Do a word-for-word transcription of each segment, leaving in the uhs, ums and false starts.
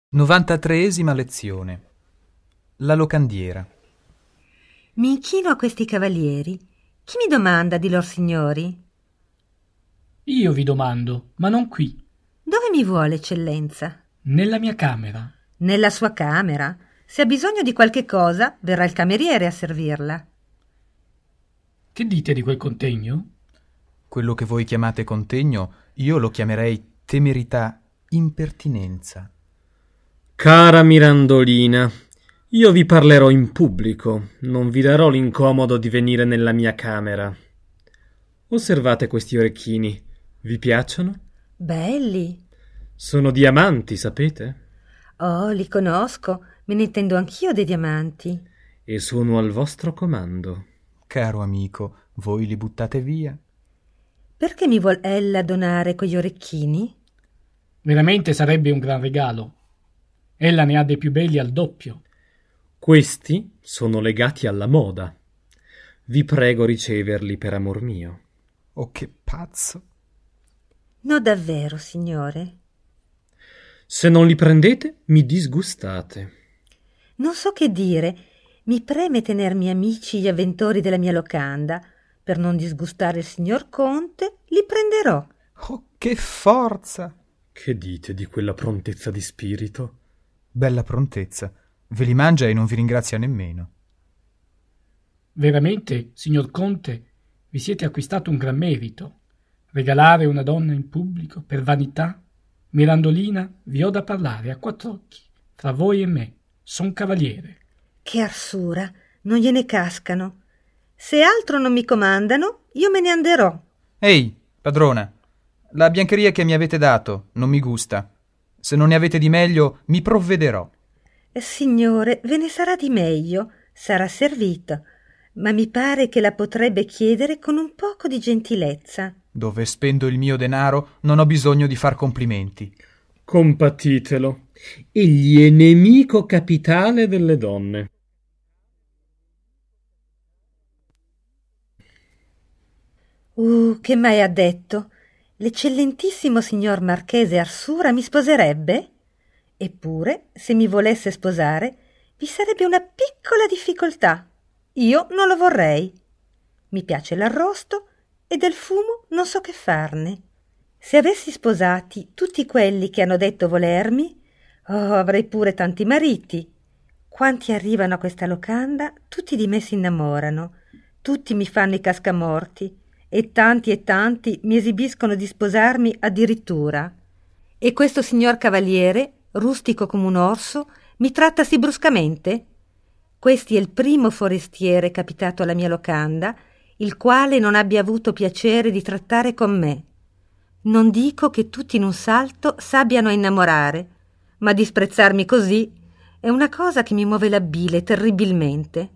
novantatreesima lezione. La locandiera. Mi inchino a questi cavalieri. Chi mi domanda di lor signori? Io vi domando, ma non qui. Dove mi vuole, eccellenza? Nella mia camera. Nella sua camera. Se ha bisogno di qualche cosa, verrà il cameriere a servirla. Che dite di quel contegno? Quello che voi chiamate contegno, io lo chiamerei temerità, impertinenza. Cara Mirandolina, io vi parlerò in pubblico, non vi darò l'incomodo di venire nella mia camera. Osservate questi orecchini, vi piacciono? Belli. Sono diamanti, sapete? Oh, li conosco, me ne intendo anch'io dei diamanti. E sono al vostro comando. Caro amico, voi li buttate via? Perché mi vuol ella donare quegli orecchini? Veramente sarebbe un gran regalo. Ella ne ha dei più belli al doppio. Questi sono legati alla moda. Vi prego riceverli per amor mio. Oh, che pazzo! No, davvero, signore. Se non li prendete, mi disgustate. Non so che dire. Mi preme tenermi amici gli avventori della mia locanda. Per non disgustare il signor Conte, li prenderò. Oh, che forza! Che dite di quella prontezza di spirito? Bella prontezza. Ve li mangia e non vi ringrazia nemmeno. Veramente, signor Conte, vi siete acquistato un gran merito. Regalare una donna in pubblico per vanità? Mirandolina, vi ho da parlare a quattro occhi. Fra voi e me, son cavaliere. Che arsura, non gliene cascano. Se altro non mi comandano, io me ne anderò. Ehi, padrona, la biancheria che mi avete dato non mi gusta. Se non ne avete di meglio, mi provvederò. Signore, ve ne sarà di meglio, sarà servito, ma mi pare che la potrebbe chiedere con un poco di gentilezza. Dove spendo il mio denaro non ho bisogno di far complimenti. Compatitelo. Egli è nemico capitale delle donne. Uh, che mai ha detto? L'eccellentissimo signor Marchese Arsura mi sposerebbe? Eppure, se mi volesse sposare, vi sarebbe una piccola difficoltà. Io non lo vorrei. Mi piace l'arrosto e del fumo non so che farne. Se avessi sposati tutti quelli che hanno detto volermi, oh, avrei pure tanti mariti. Quanti arrivano a questa locanda, tutti di me si innamorano, tutti mi fanno i cascamorti, e tanti e tanti mi esibiscono di sposarmi addirittura. E questo signor cavaliere, rustico come un orso, mi tratta sì bruscamente? Questi è il primo forestiere capitato alla mia locanda, il quale non abbia avuto piacere di trattare con me. Non dico che tutti in un salto s'abbiano a innamorare, ma disprezzarmi così è una cosa che mi muove la bile terribilmente.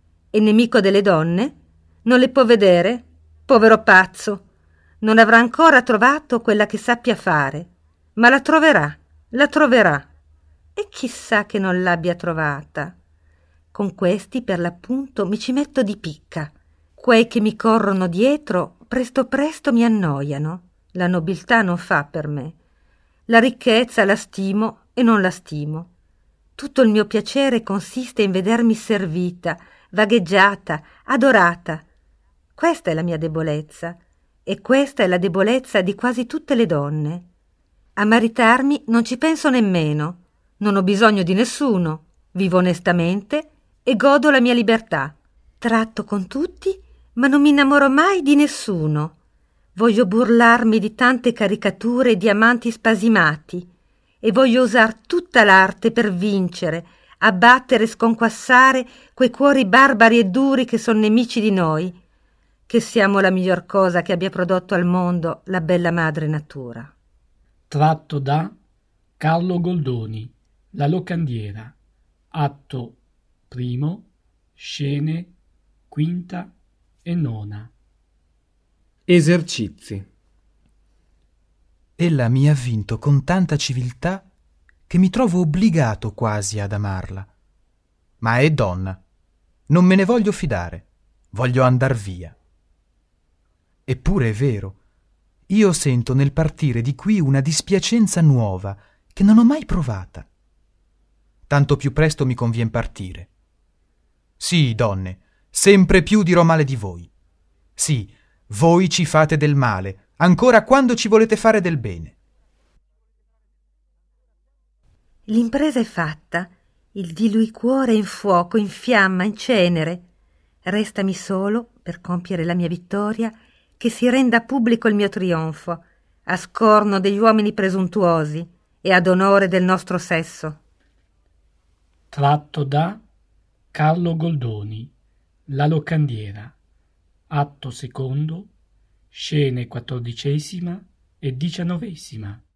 E nemico delle donne? Non le può vedere? Povero pazzo! Non avrà ancora trovato quella che sappia fare, ma la troverà, la troverà. E chissà che non l'abbia trovata. Con questi, per l'appunto, mi ci metto di picca. Quei che mi corrono dietro, presto presto mi annoiano. La nobiltà non fa per me. La ricchezza la stimo e non la stimo. Tutto il mio piacere consiste in vedermi servita, vagheggiata, adorata. Questa è la mia debolezza, e questa è la debolezza di quasi tutte le donne. A maritarmi non ci penso nemmeno, non ho bisogno di nessuno, vivo onestamente e godo la mia libertà. Tratto con tutti, ma non mi innamoro mai di nessuno. Voglio burlarmi di tante caricature di amanti spasimati e voglio usar tutta l'arte per vincere, abbattere e sconquassare quei cuori barbari e duri che son nemici di noi, che siamo la miglior cosa che abbia prodotto al mondo la bella madre natura. Tratto da Carlo Goldoni, La locandiera, atto primo, scene quinta e nona. Esercizi. Ella mi ha vinto con tanta civiltà che mi trovo obbligato quasi ad amarla. Ma è donna. Non me ne voglio fidare. Voglio andar via. Eppure è vero. Io sento nel partire di qui una dispiacenza nuova che non ho mai provata. tanto più presto mi convien partire. Sì, donne, sempre più dirò male di voi. Sì, voi ci fate del male, ancora quando ci volete fare del bene. L'impresa è fatta, il dilui cuore è in fuoco, in fiamma, in cenere. Restami solo, per compiere la mia vittoria, che si renda pubblico il mio trionfo, a scorno degli uomini presuntuosi e ad onore del nostro sesso. Tratto da Carlo Goldoni, La locandiera, atto secondo, scene quattordicesima e diciannovesima.